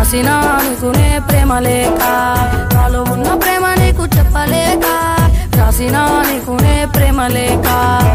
రాసిన నీకునే ప్రేమ లేక, నాలో ఉన్న ప్రేమ నీకు చెప్పలేక, రాసిన నీకునే ప్రేమ లేక.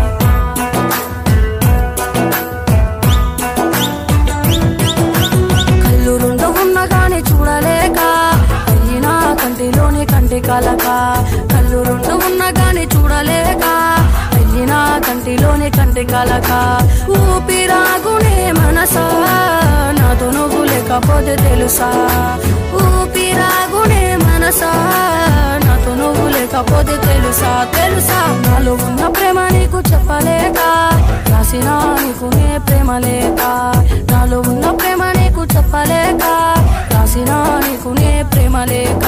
కళ్ళు రెండు ఉన్నా గాని చూడలేక, అయినా కంటిలోని కంటి కలక. కళ్ళు రెండు ఉన్నా గాని చూడలేక, అయినా కంటిలోని కంటి కలక. ఊపిరాగునే మనసా నాతో నువ్వు లేకపోతే తెలుసా, ఊపిరాగునే మనసా నాతో నువ్వు లేకపోతే తెలుసా, తెలుసా. నాలో ఉన్న ప్రేమ నీకు చెప్పలేక, రాసిన నీకునే ప్రేమ లేక, నాలో ఉన్న ప్రేమ నీకు చెప్పలేక, రాసిన నీకునే ప్రేమ లేక.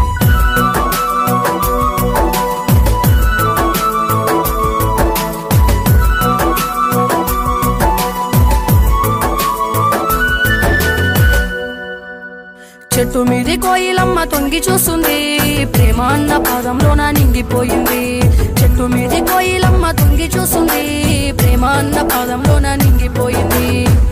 చెట్టు మీది కోయిలమ్మ తొంగి చూస్తుంది, ప్రేమ అన్న పాదంలోన నింగిపోయింది. చెట్టు మీది కోయిలమ్మ తొంగి చూస్తుంది, ప్రేమ అన్న పాదంలోన నింగిపోయింది.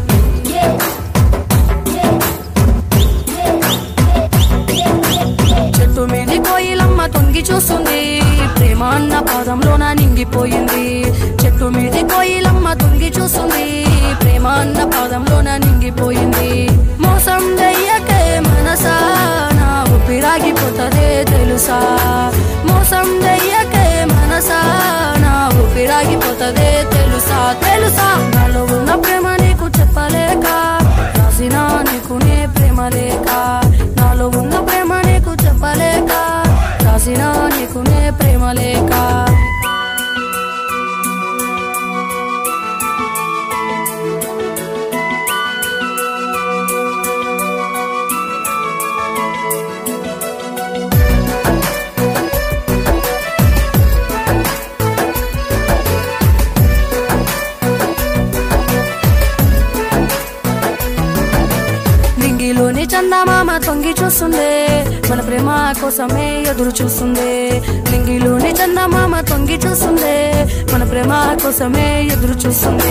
చెట్టు మీది కోయిలమ్మ తొంగి చూస్తుంది, ప్రేమ అన్న పాదంలోన నింగిపోయింది. చెట్టు మీది కోయిలమ్మ తొంగి చూస్తుంది, ప్రేమ అన్న పాదంలోన నింగిపోయింది. మోసం చెయ్యకే మనసా నా ఊపిరాగిపోతదే తెలుసా, మోసం చెయ్యకే మనసా నా ఊపిరాగిపోతదే తెలుసా, తెలుసా. నాలో ఉన్న ప్రేమ నీకు చెప్పలేక, రాసిన నీకునే ప్రేమ లేక, నాలో ఉన్న ప్రేమ నీకు చెప్పలేక, రాసిన నీకునే ప్రేమ లేక. నింగిలోని చందమామ తొంగి చూస్తుందే, మన ప్రేమ కోసమే ఎదురు చూస్తుందే. నింగిలోని చందమామ తొంగి చూస్తుందే, మన ప్రేమ కోసమే ఎదురు చూస్తుందే.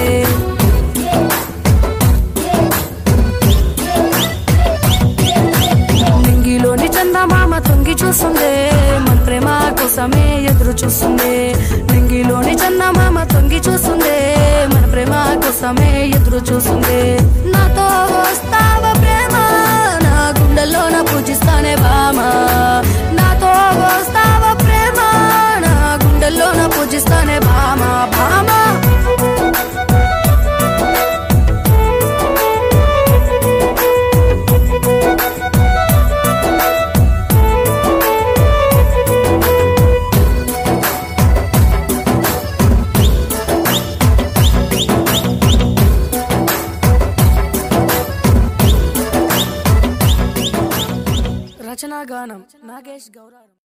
నింగిలోని చందమామ తొంగి చూస్తుందే, మన ప్రేమ కోసమే ఎదురు చూస్తుందే. నింగిలోని చందమామ తొంగి చూస్తుందే, మన ప్రేమ కోసమే ఎదురు చూస్తుందే. నాతో వస్తావా ప్రేమ, నా గుండెల్లోన పూజిస్తానే బామా, నాతో వస్తావా ప్రేమ, నా గుండెల్లోన పూజిస్తానే బామా, బామా. రచనా గానం నాగేష్ గౌరారం.